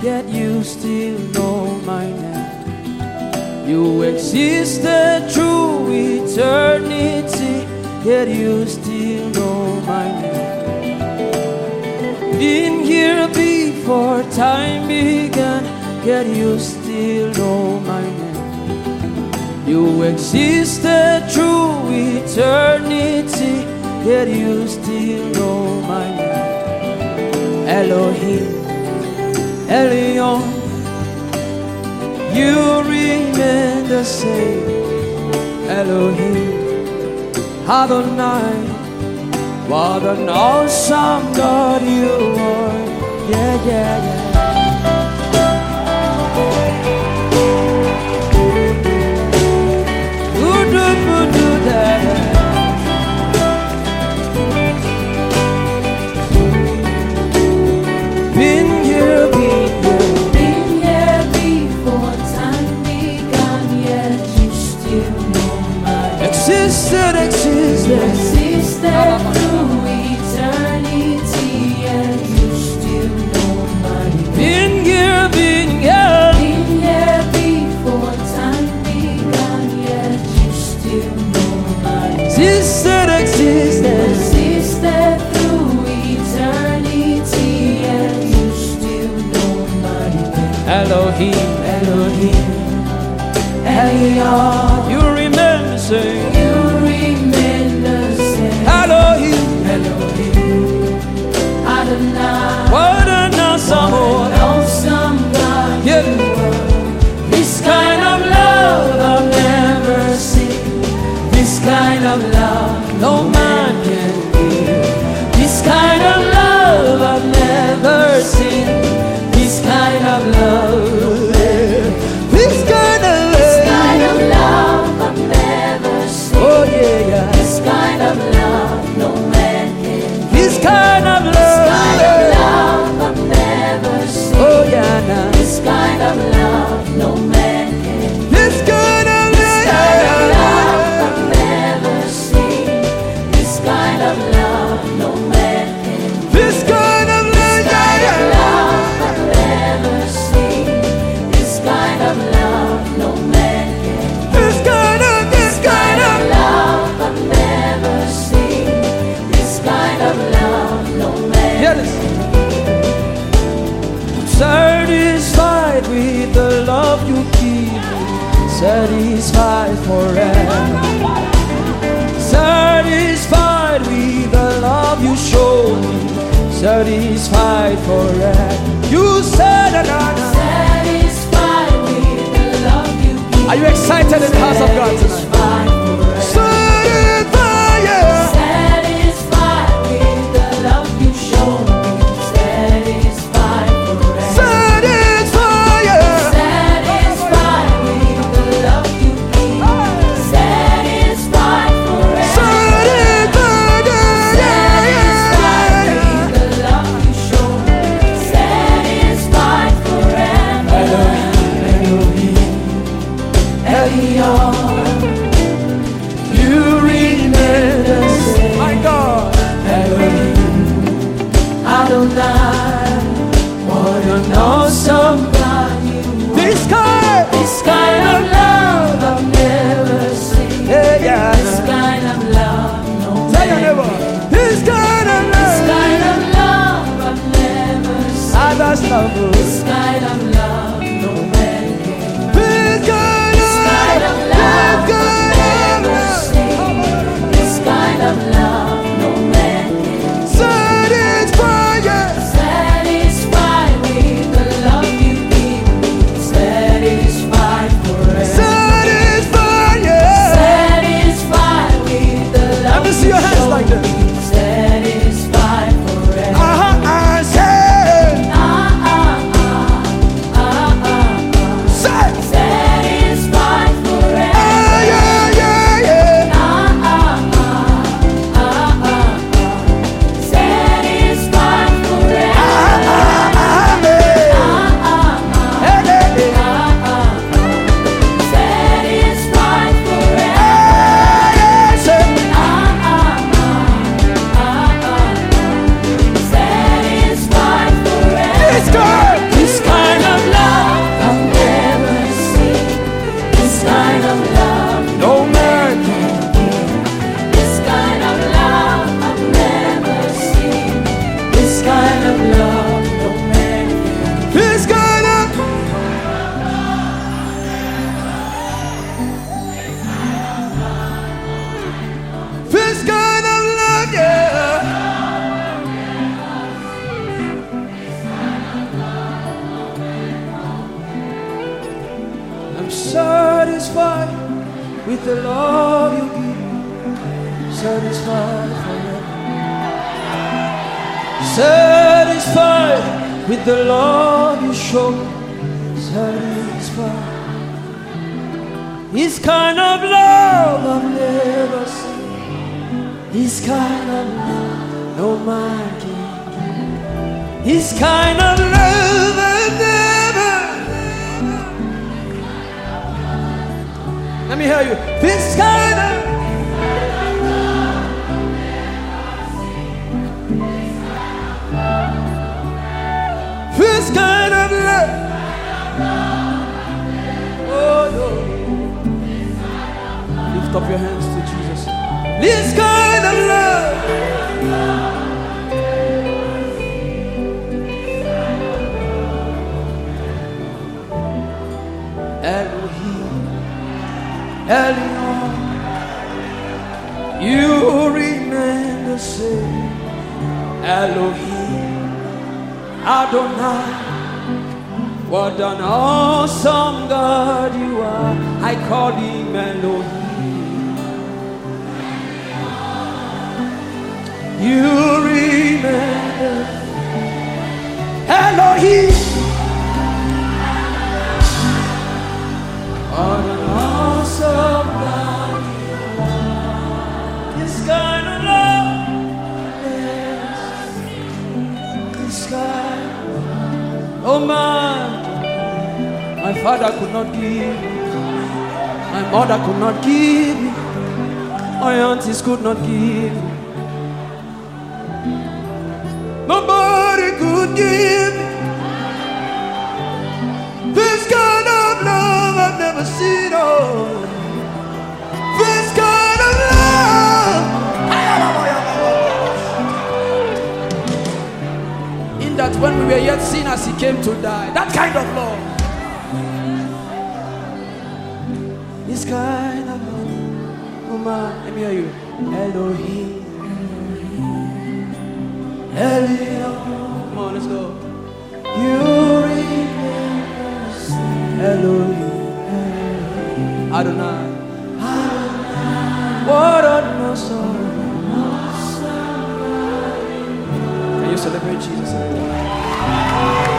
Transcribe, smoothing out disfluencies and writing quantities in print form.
yet you still know my name. You existed through eternity, yet you still know my name. Been here before time began, yet you still know my name. You existed through eternity, yet you still know my name. Elohim, Elion, you remain the same. Elohim, Adonai, what an awesome God you are. Yeah, yeah, yeah. Been here before time began, yet you still know my name. Existed through eternity, yet you still know my name. Been here before time began, yet you still know my name. Existed through eternity, yet you still know my name. Elohim, Elohim, Elion, you remain the same. You remain the same. Elohim, Elohim, Adonai, what an awesome God you are. This kind of love I've never seen. This kind of love no man can give. This kind of love I've never seen. This kind of love. This kind of love I've never seen. Oh yeah, yeah. This kind of love no man can give. This kind of love I've never seen. Oh yeah, nah. This kind of love no man can give. This kind of love I've never seen. This kind of love no man can give. This kind of love I've never seen. This kind of love no man can give. This kind of love I've never seen. This kind of love no man can give. Satisfied with the love you give me, satisfied forever. Satisfied with the love you show me, satisfied forever. You said another. Satisfied with the love you give me. Are you excited in the house of God tonight? Satisfied, yeah. Satisfied with the love you show me, satisfied forever. Satisfied, yeah. Satisfied with the love you give me, satisfied forever. Satisfied, yeah. Satisfied with the love you show me, satisfied forever. Elohim, Elion, you remain the same. My God, Elohim, Adonai, what an awesome God you are. This kind of love I've never seen. Yeah, yeah. This kind of love no man can. This kind of love I've never seen. This kind of love no man can. This kind of love I've never seen. This kind of love no man can. Satisfied, yeah. Satisfied with the love you give me, satisfied forever. Satisfied, yeah. Satisfied with the love. Let me see your hands like this. Satisfied forever. I said. Satisfied with the love you give, satisfied forever. Satisfied with the love you show, satisfied. This kind of love I've never seen. This kind of love no man can give. This kind of love I've never. Let me hear you. This kind of. This kind of love. Oh no. Lift up your hands to Jesus. This kind of love. Elohim, Elion, you remain the same. Elohim, Adonai, what an awesome God you are. I call him Elohim. You remember Elohim. What an awesome God you are. This kind of love, this kind of love. Oh man, my father could not give, my mother could not give, my aunties could not give, nobody could give. This kind of love I've never seen. Oh, this kind of love. In that when we were yet sinners, he came to die. That kind of love. This kind of love. Oh man, let me hear you. Elohim. Elion. Come on, let's go. You Elohim, Adonai, what an awesome. Can you celebrate Jesus?